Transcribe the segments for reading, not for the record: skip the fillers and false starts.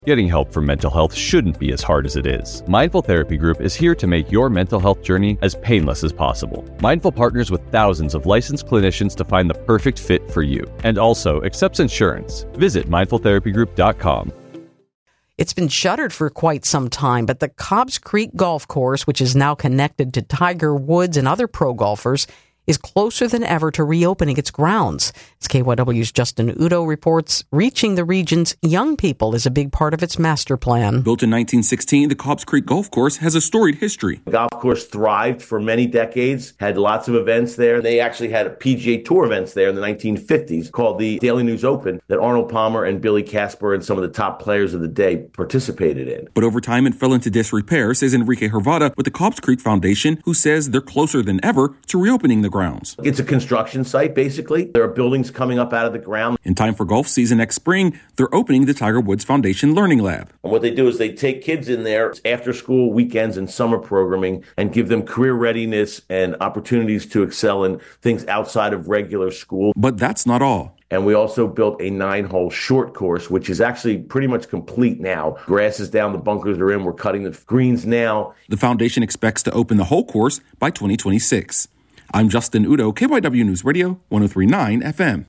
Getting help for mental health shouldn't be as hard as it is. Mindful Therapy Group is here to make your mental health journey as painless as possible. Mindful partners with thousands of licensed clinicians to find the perfect fit for you, and also accepts insurance. Visit mindfultherapygroup.com. It's been shuttered for quite some time, but the Cobbs Creek Golf Course, which is now connected to Tiger Woods and other pro golfers, is closer than ever to reopening its grounds. As KYW's Justin Udo reports, reaching the region's young people is a big part of its master plan. Built in 1916, the Cobbs Creek Golf Course has a storied history. The golf course thrived for many decades, had lots of events there. They actually had a PGA Tour events there in the 1950s called the Daily News Open that Arnold Palmer and Billy Casper and some of the top players of the day participated in. But over time it fell into disrepair, says Enrique Hervada with the Cobbs Creek Foundation, who says they're closer than ever to reopening the grounds. It's a construction site, basically. There are buildings coming up out of the ground. In time for golf season next spring, they're opening the Tiger Woods Foundation Learning Lab. And what they do is they take kids in there after school, weekends, and summer programming and give them career readiness and opportunities to excel in things outside of regular school. But that's not all. And we also built a 9-hole short course, which is actually pretty much complete now. Grass is down, the bunkers are in, we're cutting the greens now. The foundation expects to open the whole course by 2026. I'm Justin Udo, KYW News Radio, 103.9 FM.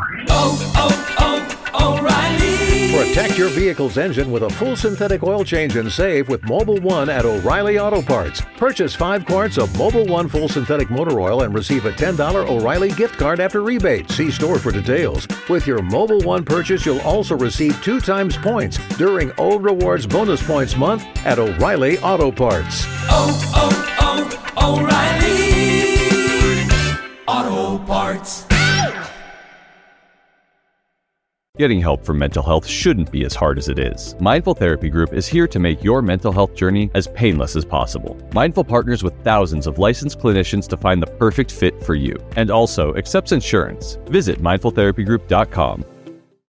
O'Reilly. Protect your vehicle's engine with a full synthetic oil change and save with Mobil 1 at O'Reilly Auto Parts. Purchase 5 quarts of Mobil 1 full synthetic motor oil and receive a $10 O'Reilly gift card after rebate. See store for details. With your Mobil 1 purchase, you'll also receive 2 times points during O Rewards Bonus Points Month at O'Reilly Auto Parts. O'Reilly Auto Parts. Getting help for mental health shouldn't be as hard as it is. Mindful Therapy Group is here to make your mental health journey as painless as possible. Mindful partners with thousands of licensed clinicians to find the perfect fit for you, and also accepts insurance. Visit mindfultherapygroup.com.